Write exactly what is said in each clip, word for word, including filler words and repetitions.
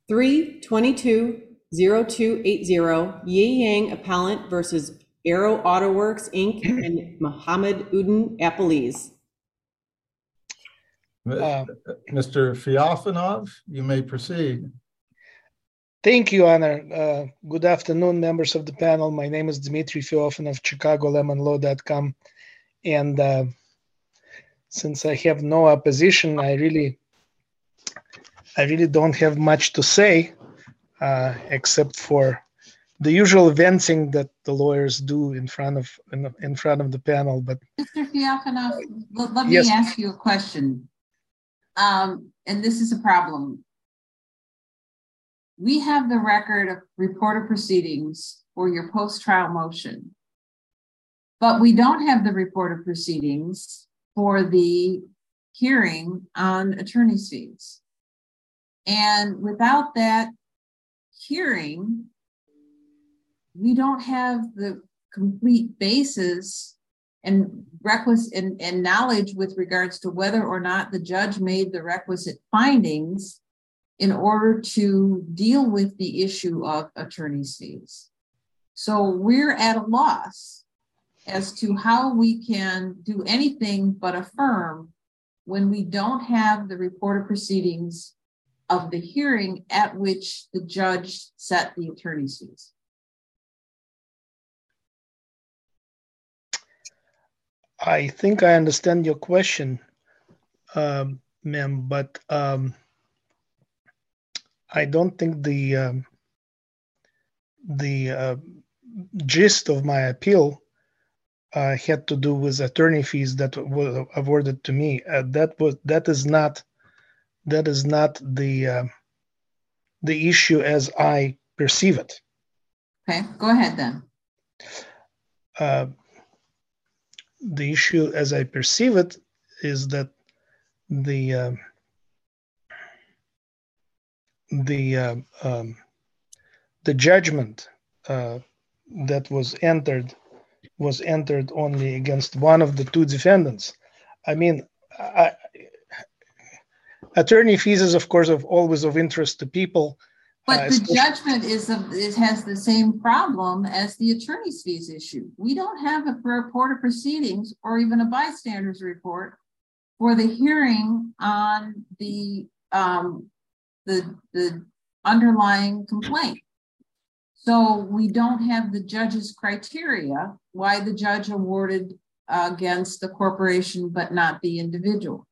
three twenty-two oh two eighty, Yi Yang Appellant versus Arrow Auto Works, Incorporated and Mohammed Udin Appellees. Uh, Mister Feofanov, you may proceed. Thank you, Honor. Uh, good afternoon, members of the panel. My name is Dmitry Feofanov, Chicago Lemon Law dot com. And uh, since I have no opposition, I really, I really don't have much to say, uh, except for the usual venting that the lawyers do in front of in, in front of the panel. But Mister Feofanov, let, let yes. me ask you a question. Um, and this is a problem. We have the record of report of proceedings for your post-trial motion, but we don't have the report of proceedings for the hearing on attorney's fees. And without that hearing, we don't have the complete basis and requisite and, and knowledge with regards to whether or not the judge made the requisite findings in order to deal with the issue of attorney's fees. So we're at a loss as to how we can do anything but affirm when we don't have the report of proceedings of the hearing at which the judge set the attorney's fees. I think I understand your question, um, ma'am, but um, I don't think the um, the uh, gist of my appeal uh, had to do with attorney fees that were awarded to me. Uh, that was that is not that is not the uh, the issue as I perceive it. Okay, go ahead then. Uh, the issue as I perceive it is that the uh, the uh, um, the judgment uh, that was entered was entered only against one of the two defendants. I mean, I, attorney fees is of course of always of interest to people. But uh, the judgment is of, it has the same problem as the attorney's fees issue. We don't have a report of proceedings or even a bystander's report for the hearing on the um, the the underlying complaint. So we don't have the judge's criteria why the judge awarded uh, against the corporation but not the individual.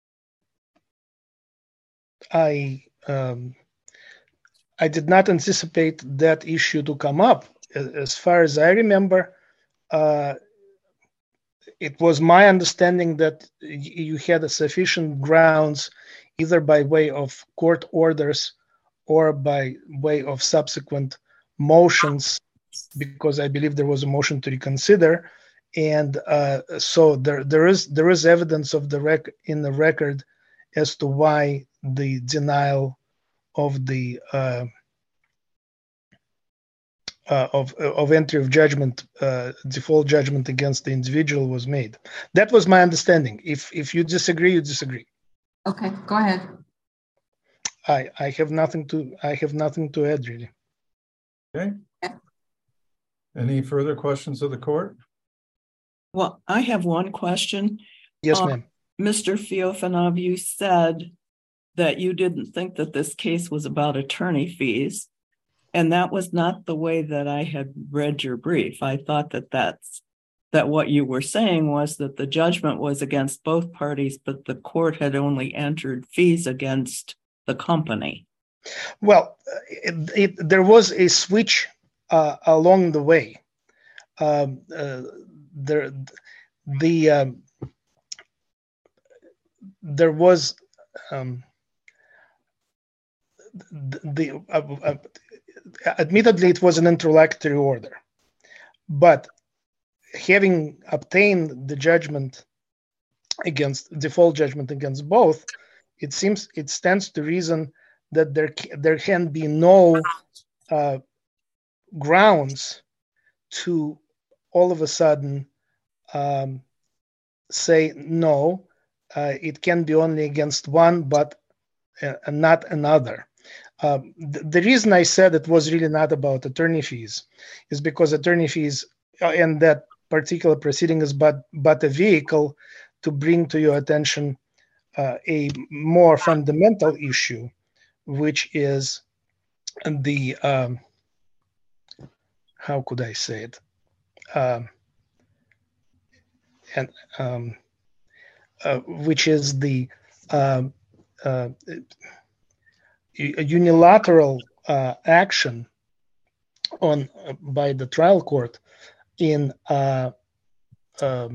I um, I did not anticipate that issue to come up. As far as I remember, uh, it was my understanding that you had a sufficient grounds, either by way of court orders or by way of subsequent motions, because I believe there was a motion to reconsider, and uh, so there there is there is evidence of the rec in the record as to why the denial of the uh, uh, of of entry of judgment, uh, default judgment against the individual was made. That was my understanding. If if you disagree, you disagree. Okay, go ahead. I I have nothing to I have nothing to add really. Okay. Any further questions of the court? Well, I have one question. Yes, uh, ma'am. Mister Feofanov, you said that you didn't think that this case was about attorney fees, and that was not the way that I had read your brief. I thought that that's that what you were saying was that the judgment was against both parties, but the court had only entered fees against the company. Well, it, it, there was a switch uh, along the way. Um, uh, there, the um, there was um, the, the uh, uh, admittedly it was an interlocutory order, but having obtained the judgment against default judgment against both, it seems it stands to reason that there there can be no uh, grounds to all of a sudden um, say no, uh, it can be only against one, but uh, not another. Um, the, the reason I said it was really not about attorney fees is because attorney fees uh, and that particular proceeding is but, but a vehicle to bring to your attention uh, a more fundamental issue, which is the, um, how could I say it? Um, and um, uh, which is the uh, uh, unilateral uh, action on uh, by the trial court in uh, um,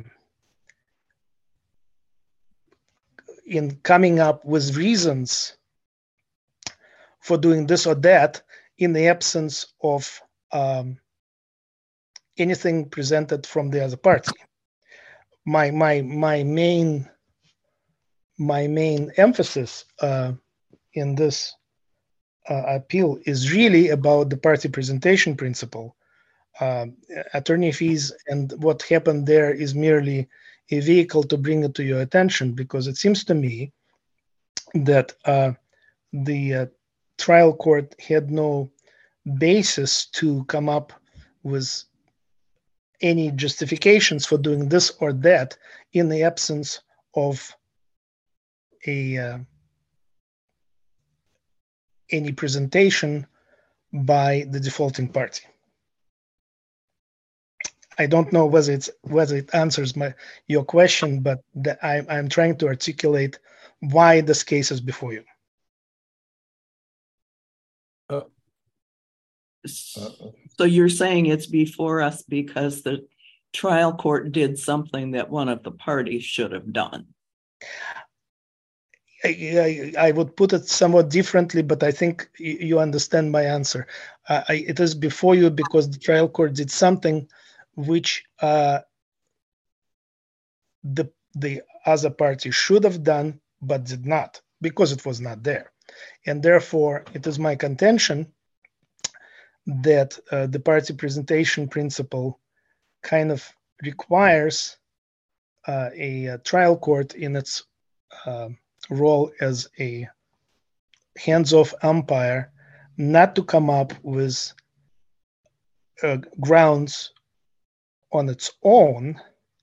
in coming up with reasons for doing this or that in the absence of um, anything presented from the other party. My my my main my main emphasis uh, in this uh, appeal is really about the party presentation principle. Uh, attorney fees and what happened there is merely a vehicle to bring it to your attention, because it seems to me that uh, the uh, trial court had no basis to come up with any justifications for doing this or that in the absence of a uh, any presentation by the defaulting party. I don't know whether it's whether it answers my your question, but the, I, I'm trying to articulate why this case is before you. Uh, So you're saying it's before us because the trial court did something that one of the parties should have done? I, I, I would put it somewhat differently, but I think you, you understand my answer. Uh, I, it is before you because the trial court did something which uh, the the other party should have done but did not, because it was not there. And therefore, it is my contention that uh, the party presentation principle kind of requires uh, a, a trial court in its uh, role as a hands-off umpire not to come up with uh, grounds on its own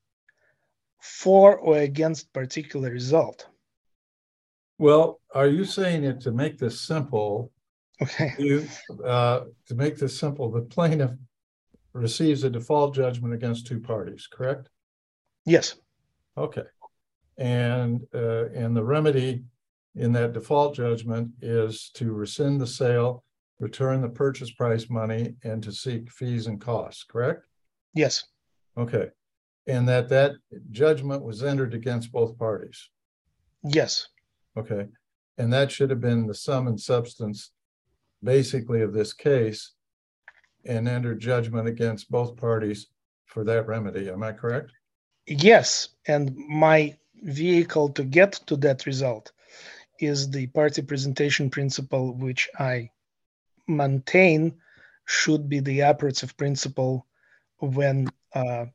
for or against particular result. Well, are you saying it to make this simple? Okay. You uh, to make this simple, the plaintiff receives a default judgment against two parties, correct? Yes. Okay. And uh, and the remedy in that default judgment is to rescind the sale, return the purchase price money, and to seek fees and costs, correct? Yes. Okay. And that that judgment was entered against both parties. Yes. Okay. And that should have been the sum and substance basically of this case, and entered judgment against both parties for that remedy. Am I correct? Yes. And my vehicle to get to that result is the party presentation principle, which I maintain should be the operative principle when uh,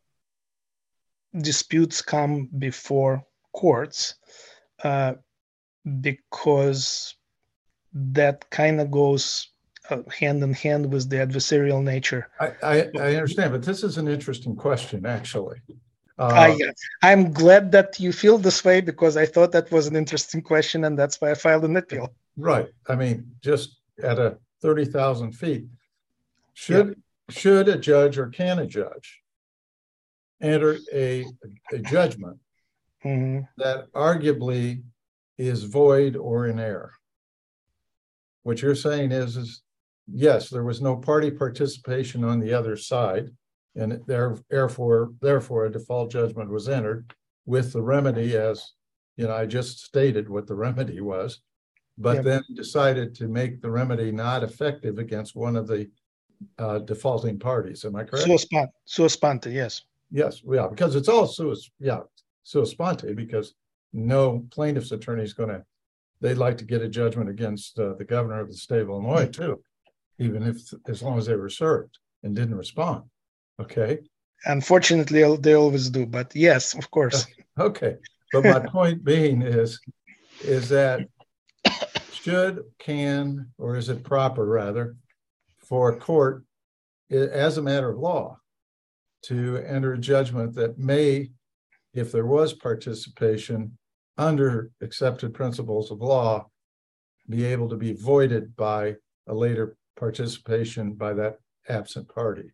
disputes come before courts, uh, because that kind of goes uh, hand in hand with the adversarial nature. I, I, I understand, but this is an interesting question, actually. Uh, I, I'm glad that you feel this way, because I thought that was an interesting question, and that's why I filed an appeal. Right. I mean, just at a thirty thousand feet, should yeah. should a judge or can a judge enter a, a judgment mm-hmm. that arguably is void or in error? What you're saying is, is yes, there was no party participation on the other side, and therefore, therefore a default judgment was entered with the remedy, as you know, I just stated what the remedy was, but yep. then decided to make the remedy not effective against one of the uh, defaulting parties. Am I correct? Sua sponte, sua sponte, yes. Yes, yeah, because it's all sua, yeah, sua sponte, because no plaintiff's attorney is going to, they'd like to get a judgment against uh, the governor of the state of Illinois too, even if, as long as they were served and didn't respond. Okay. Unfortunately, they always do, but yes, of course. Okay. But my point being is, is that should, can, or is it proper rather, for a court as a matter of law to enter a judgment that may, if there was participation under accepted principles of law, be able to be voided by a later participation by that absent party?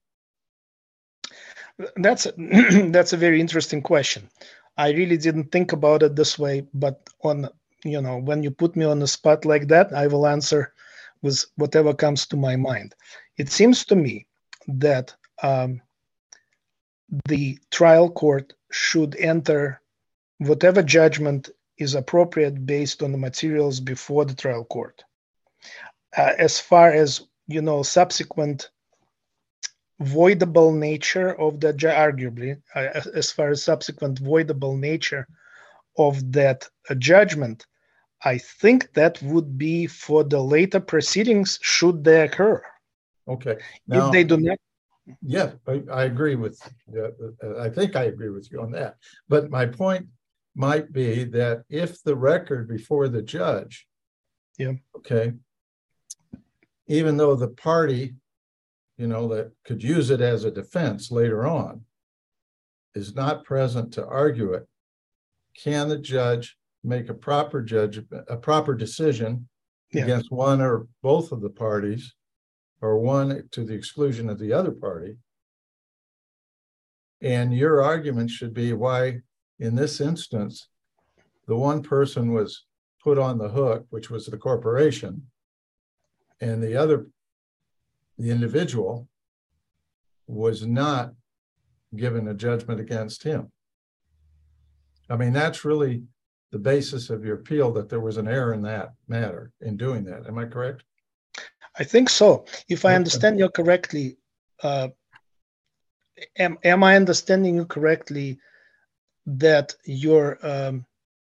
That's that's a very interesting question. I really didn't think about it this way, but on you know when you put me on the spot like that, I will answer with whatever comes to my mind. It seems to me that um, the trial court should enter whatever judgment is appropriate based on the materials before the trial court. Uh, as far as you know, subsequent voidable nature of the arguably, uh, as far as subsequent voidable nature of that uh, judgment, I think that would be for the later proceedings should they occur. Okay. Now, if they do not. Yeah, I, I agree with, uh, I think I agree with you on that. But my point might be that if the record before the judge, yeah, okay, even though the party, you know, that could use it as a defense later on is not present to argue it, can the judge make a proper judgment, a proper decision yeah. against one or both of the parties, or one to the exclusion of the other party? And your argument should be why, in this instance, the one person was put on the hook, which was the corporation, and the other, the individual, was not given a judgment against him. I mean, that's really the basis of your appeal, that there was an error in that matter, in doing that. Am I correct? I think so. If I understand you correctly, uh, am, am I understanding you correctly that your um,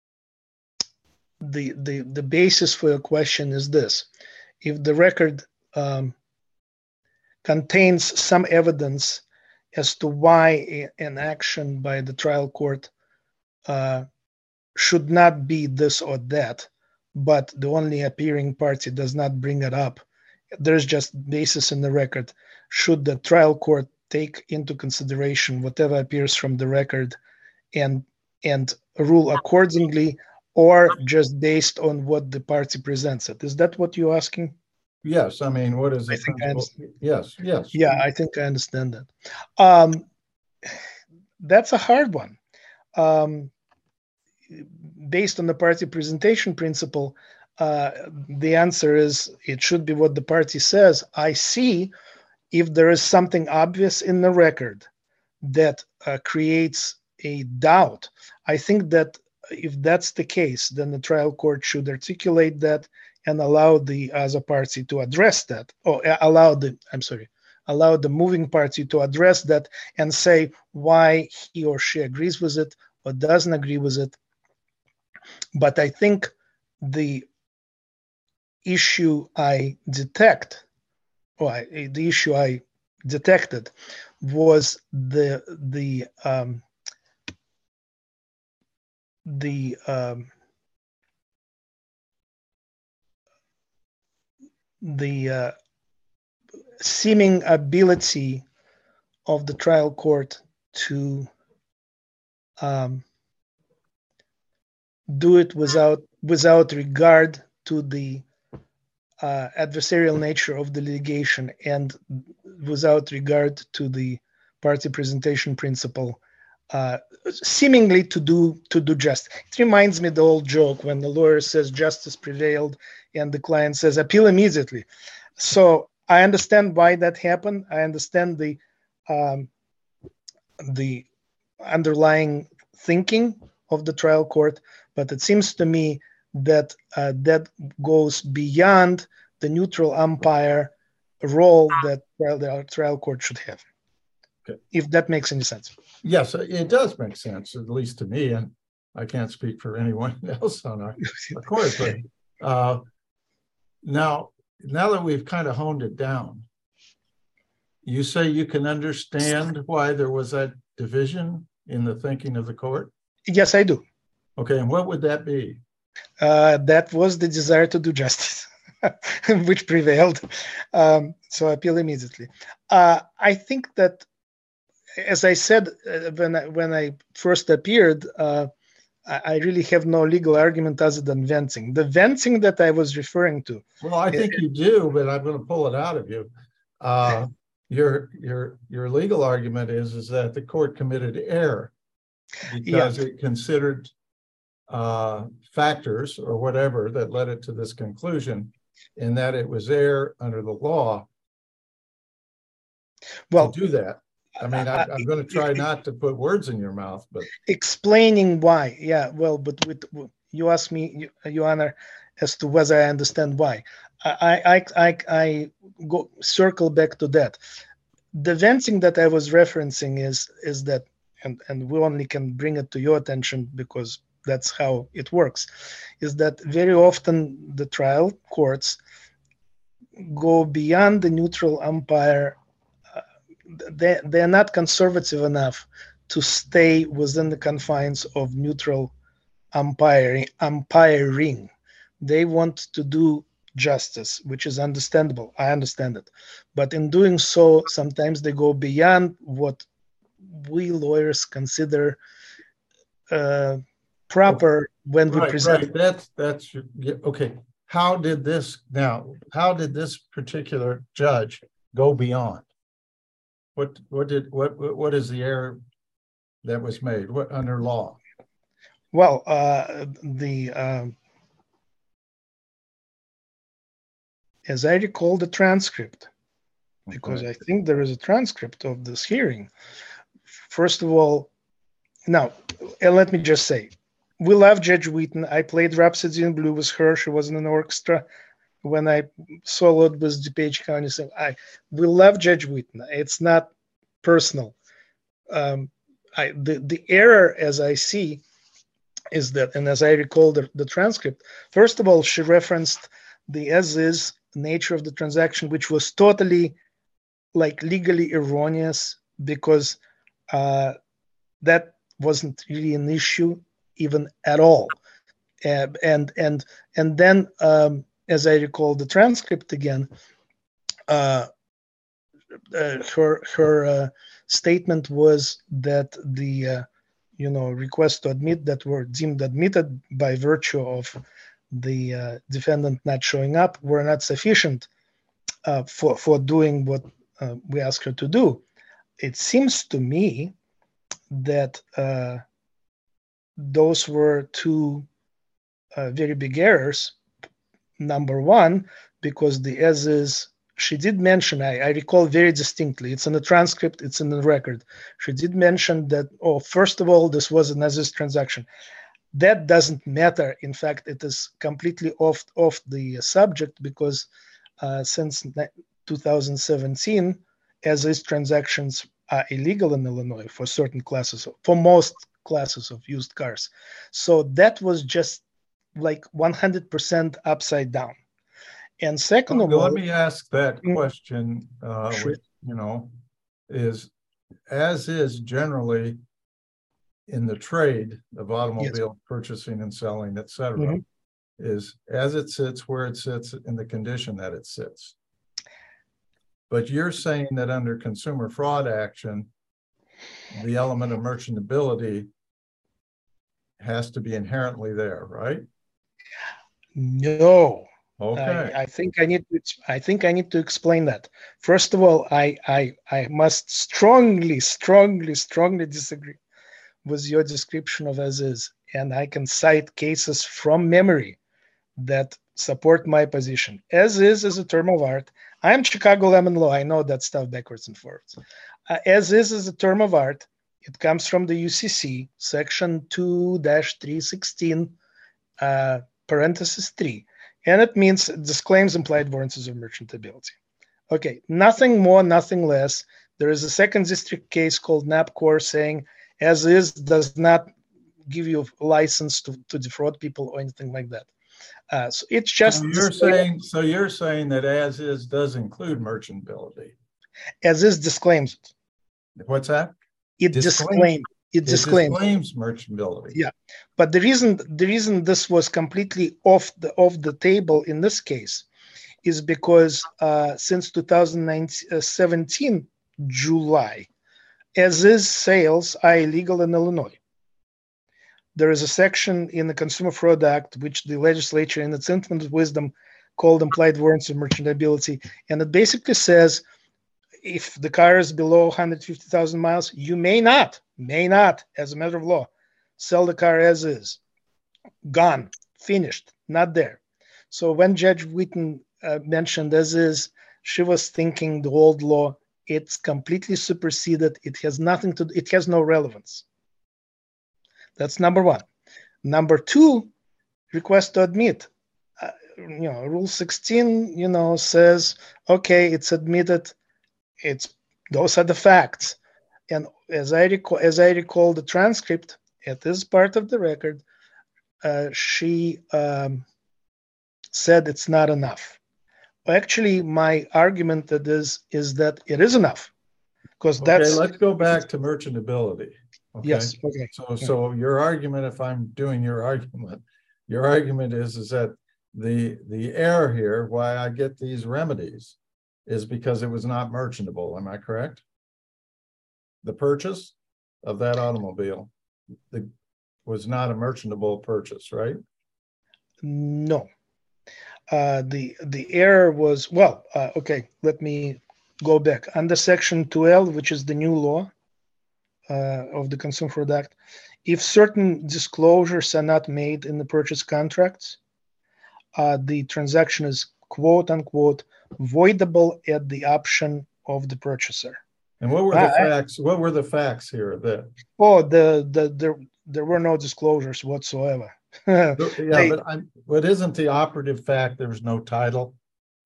the, the the basis for your question is this: if the record um, contains some evidence as to why a, an action by the trial court uh, should not be this or that, but the only appearing party does not bring it up, there's just basis in the record, should the trial court take into consideration whatever appears from the record and and rule accordingly, or just based on what the party presents it? Is that what you're asking? Yes. I mean, what is the I think I understand. Yes, yes. Yeah, I think I understand that. Um, that's a hard one. Um, based on the party presentation principle, uh, the answer is it should be what the party says. I see if there is something obvious in the record that uh, creates a doubt. I think that if that's the case, then the trial court should articulate that and allow the other party to address that, or allow the, I'm sorry, allow the moving party to address that and say why he or she agrees with it or doesn't agree with it. But I think the issue I detect, or I, the issue I detected was the the um, the um, the uh, seeming ability of the trial court to um, do it without without regard to the uh, adversarial nature of the litigation and without regard to the party presentation principle, uh, seemingly to do to do justice. It reminds me of the old joke when the lawyer says justice prevailed and the client says appeal immediately. So I understand why that happened. I understand the um, the underlying thinking of the trial court, but it seems to me that uh, that goes beyond the neutral umpire role that well, the trial court should have. Okay. If that makes any sense. Yes, it does make sense, at least to me, and I can't speak for anyone else on our, our court. But uh, now, now that we've kind of honed it down, you say you can understand why there was that division in the thinking of the court? Yes, I do. Okay, and what would that be? Uh, that was the desire to do justice, which prevailed. Um, so I appeal immediately. Uh, I think that, as I said uh, when I, when I first appeared, uh, I, I really have no legal argument other than venting. The venting that I was referring to. Well, I think you do, but I'm going to pull it out of you. Uh, your your your legal argument is is that the court committed error because yeah. it considered uh, factors or whatever that led it to this conclusion, in that it was error under the law well, to do that. I mean, I, I'm going to try not to put words in your mouth, but explaining why. Yeah, well, but with you asked me, Your Honor, as to whether I understand why. I I I, I go circle back to that. The venting that I was referencing is is that, and and we only can bring it to your attention because that's how it works, is that very often the trial courts go beyond the neutral umpire. Uh, they, they're not conservative enough to stay within the confines of neutral umpiring. umpiring. They want to do justice, which is understandable. I understand it. But in doing so, sometimes they go beyond what we lawyers consider uh, proper when right, we present. Right, that's that's okay. How did this now? How did this particular judge go beyond? What what did what what is the error that was made? What under law? Well, uh, the uh, as I recall the transcript, because okay. I think there is a transcript of this hearing. First of all, now let me just say, we love Judge Wheaton. I played Rhapsody in Blue with her. She was in an orchestra when I soloed with DuPage County. So I, we love Judge Wheaton. It's not personal. Um, I, the, the error, as I see, is that, and as I recall the, the transcript, first of all, she referenced the as-is nature of the transaction, which was totally, like, legally erroneous because uh, that wasn't really an issue even at all. Uh, and and and then, um, as I recall the transcript again, uh, uh, her her uh, statement was that the uh, you know requests to admit that were deemed admitted by virtue of the uh, defendant not showing up were not sufficient uh, for for doing what uh, we asked her to do. It seems to me that uh, those were two uh, very big errors. Number one, because the as-is, she did mention, I, I recall very distinctly, it's in the transcript, it's in the record. She did mention that, oh, first of all, this was an as-is transaction. That doesn't matter. In fact, it is completely off, off the subject because uh, since two thousand seventeen, as-is transactions are illegal in Illinois for certain classes, of, for most classes of used cars. So that was just like one hundred percent upside down. And second well, of all, let me ask that question, uh, sure. which, you know, is as is generally in the trade of automobile yes. purchasing and selling, et cetera, mm-hmm. is as it sits where it sits in the condition that it sits. But you're saying that under consumer fraud action, the element of merchantability has to be inherently there, right? No. Okay. I, I think I need to. I think I need to explain that. First of all, I I I must strongly, strongly, strongly disagree with your description of as is, and I can cite cases from memory that support my position. As is is a term of art. I'm Chicago Lemon Law. I know that stuff backwards and forwards. Uh, as is is a term of art. It comes from the U C C, section two dash three sixteen, uh, parenthesis three. And it means disclaims implied warranties of merchantability. Okay, nothing more, nothing less. There is a second district case called NAPCOR saying as is does not give you a license to, to defraud people or anything like that. Uh, so it's just so you're saying so you're saying that as is does include merchantability. As is disclaims it. What's that? It disclaims It It disclaims. disclaims merchantability. Yeah, but the reason the reason this was completely off the off the table in this case is because uh, since two thousand seventeen July, as is sales are illegal in Illinois. There is a section in the Consumer Fraud Act which the legislature, in its infinite wisdom, called implied warrants of merchantability, and it basically says if the car is below one hundred fifty thousand miles, you may not, may not, as a matter of law, sell the car as is. Gone, finished, not there. So when Judge Wheaton uh, mentioned as is, she was thinking the old law, it's completely superseded. It has nothing to, it has no relevance. That's number one. Number two, request to admit. Uh, you know, Rule sixteen, you know, says, okay, it's admitted. It's those are the facts, and as I recall, as I recall the transcript at this part of the record, uh, she um, said it's not enough. Actually, my argument that is is that it is enough, because that's. Okay, let's go back to merchantability. Okay. Yes. Okay. So, so your argument, if I'm doing your argument, your argument is is that the the error here, why I get these remedies, is because it was not merchantable. Am I correct? The purchase of that automobile the, was not a merchantable purchase, right? No. Uh, the the error was, well, uh, okay, let me go back. Under Section two L, which is the new law uh, of the Consumer Fraud Act, if certain disclosures are not made in the purchase contracts, uh, the transaction is quote unquote voidable at the option of the purchaser. And what were the uh, facts? What were the facts here? That oh, the the there there were no disclosures whatsoever. yeah, they, but I'm, but isn't the operative fact there's no title?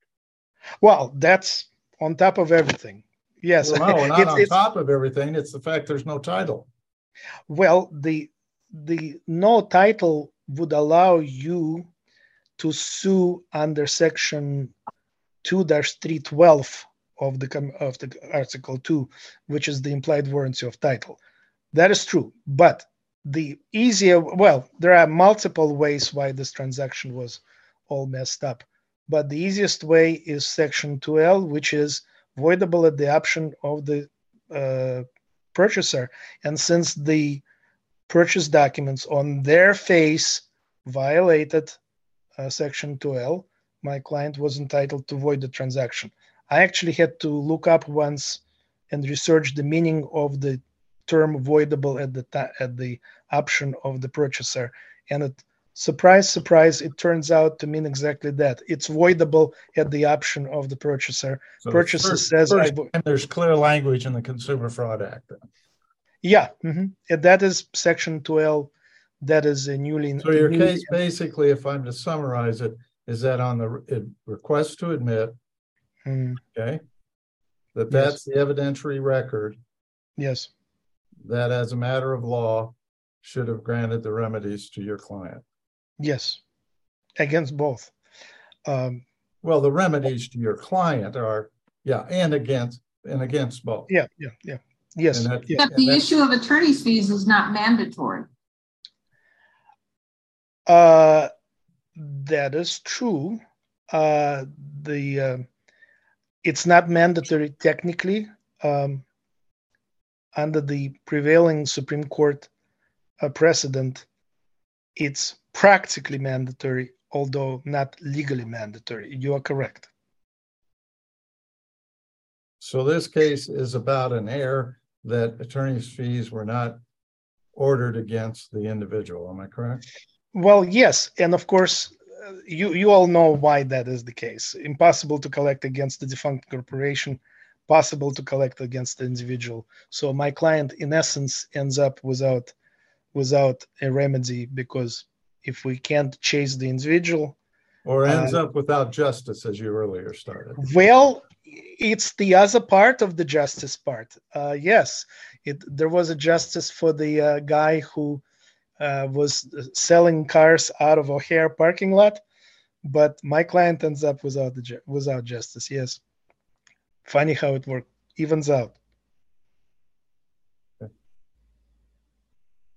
Well, that's on top of everything. Yes, Well, no, not it's, on it's, top of everything. It's the fact there's no title. Well, the the no title would allow you to sue under Section two dash three twelve of the of the Article two, which is the implied warranty of title. That is true, but the easier, well, there are multiple ways why this transaction was all messed up, but the easiest way is Section two L, which is voidable at the option of the uh, purchaser. And since the purchase documents on their face violated uh, Section two L, my client was entitled to void the transaction. I actually had to look up once and research the meaning of the term voidable at the ta- at the option of the purchaser, and it surprise surprise it turns out to mean exactly that. It's voidable at the option of the purchaser. So Purchaser first, says first I vo- time there's clear language in the Consumer Fraud Act. yeah, mm-hmm. And that is Section two L. That is a newly. So your newly, case, basically, if I'm to summarize it, is that on the it, request to admit, mm, okay, that that's yes. the evidentiary record. Yes. That as a matter of law should have granted the remedies to your client. Yes, against both. Um, well, the remedies to your client are, yeah, and against and against both. Yeah, yeah, yeah. Yes. That, yeah. But the issue of attorney's fees is not mandatory. Uh, that is true. Uh, the uh, it's not mandatory technically. Um, under the prevailing Supreme Court uh, precedent, it's practically mandatory, although not legally mandatory. You are correct. So this case is about an error that attorney's fees were not ordered against the individual. Am I correct? Well, yes. And of course, uh, you, you all know why that is the case. Impossible to collect against the defunct corporation, possible to collect against the individual. So my client, in essence, ends up without without a remedy, because if we can't chase the individual, or ends uh, up without justice, as you earlier started. Well, it's the other part of the justice part. Uh, yes, it there was a justice for the uh, guy who uh, was selling cars out of O'Hare parking lot, but my client ends up without the ju- without justice. Yes. Funny how it works, evens out.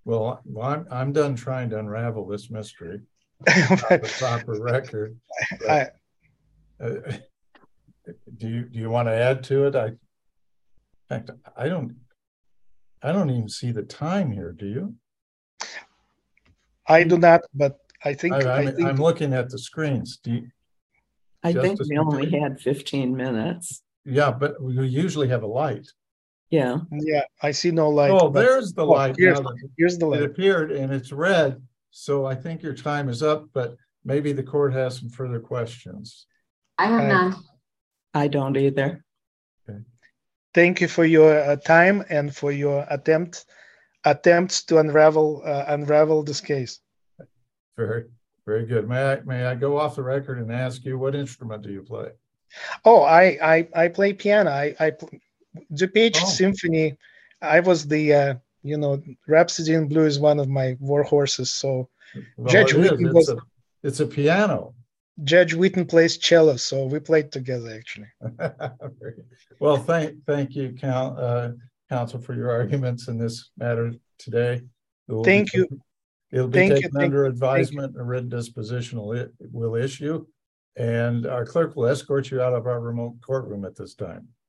Well, well I'm, I'm done trying to unravel this mystery. The proper record. But, I, uh, do you do you want to add to it? I, in fact, I don't. I don't even see the time here. Do you? I do not, but I think I, I'm, I think I'm looking at the screens. Do you, I think Justice we only McClure? had fifteen minutes. Yeah, but we usually have a light. Yeah. yeah, I see no light. Oh, but- there's the oh, light here's, now. That here's the it light. appeared and it's red. So I think your time is up, but maybe the court has some further questions. I have I- none. I don't either. Thank you for your uh, time and for your attempt attempts to unravel uh, unravel this case. Very, very good. May I may I go off the record and ask you, what instrument do you play? Oh, I I, I play piano. I I DuPage Oh. Symphony. I was the uh, you know Rhapsody in Blue is one of my war horses. So Well, Judge it is. Whitten It's was- a it's a piano. Judge Whitten plays cello, so we played together actually. Well, thank thank you, Count, uh, counsel, for your arguments in this matter today. It will be Thank you. taken- It'll be Thank you, taken thank under you, thank you. advisement. A written disposition will, it will issue, and our clerk will escort you out of our remote courtroom at this time.